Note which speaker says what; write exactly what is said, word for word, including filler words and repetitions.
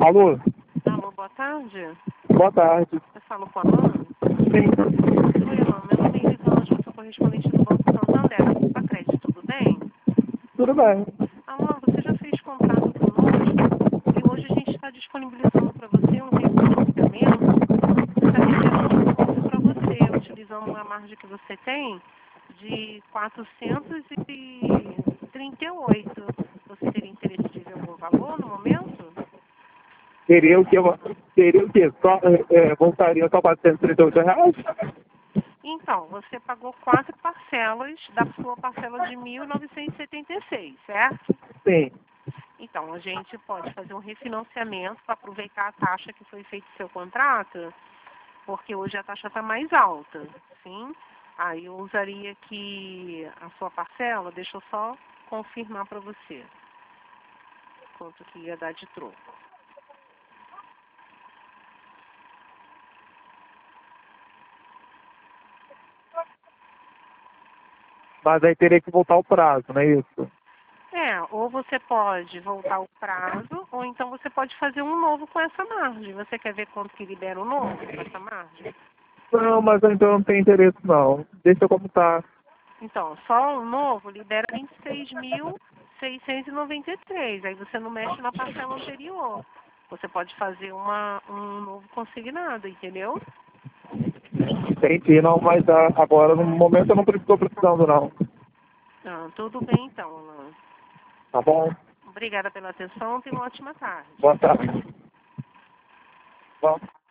Speaker 1: Alô?
Speaker 2: Alô, boa tarde.
Speaker 1: Boa tarde.
Speaker 2: Eu falo com a Alain.
Speaker 1: Sim.
Speaker 2: Oi, Alain. Meu nome é Elisângela, sou correspondente do Banco Santander. A crédito, tudo bem?
Speaker 1: Tudo bem.
Speaker 2: Alain, você já fez contrato conosco e hoje a gente está disponibilizando para você um refinanciamento que está rendendo desconto para você, utilizando uma margem que você tem de quatrocentos e trinta e oito. Você teria interesse de ver algum valor no momento?
Speaker 1: Teria o que? Teria o quê? Só, é, voltaria só quatrocentos e trinta e oito reais?
Speaker 2: Então, você pagou quatro parcelas da sua parcela de mil novecentos e setenta e seis, certo?
Speaker 1: Sim.
Speaker 2: Então, a gente pode fazer um refinanciamento para aproveitar a taxa que foi feito seu contrato, porque hoje a taxa está mais alta, sim? Aí eu usaria aqui a sua parcela, deixa eu só confirmar para você quanto que ia dar de troco.
Speaker 1: Mas aí teria que voltar o prazo, não é isso?
Speaker 2: É, ou você pode voltar o prazo, ou então você pode fazer um novo com essa margem. Você quer ver quanto que libera o novo com essa margem?
Speaker 1: Não, mas então eu não tenho interesse não. Deixa como tá.
Speaker 2: Então, só o novo libera vinte e seis mil seiscentos e noventa e três. Aí você não mexe na parcela anterior. Você pode fazer uma, um novo consignado, entendeu?
Speaker 1: Entendi, não, mas ah, agora no momento eu não estou precisando não.
Speaker 2: Ah, tudo bem então, Alan.
Speaker 1: Tá bom?
Speaker 2: Obrigada pela atenção. Tenha uma ótima tarde.
Speaker 1: Boa tarde. Bom.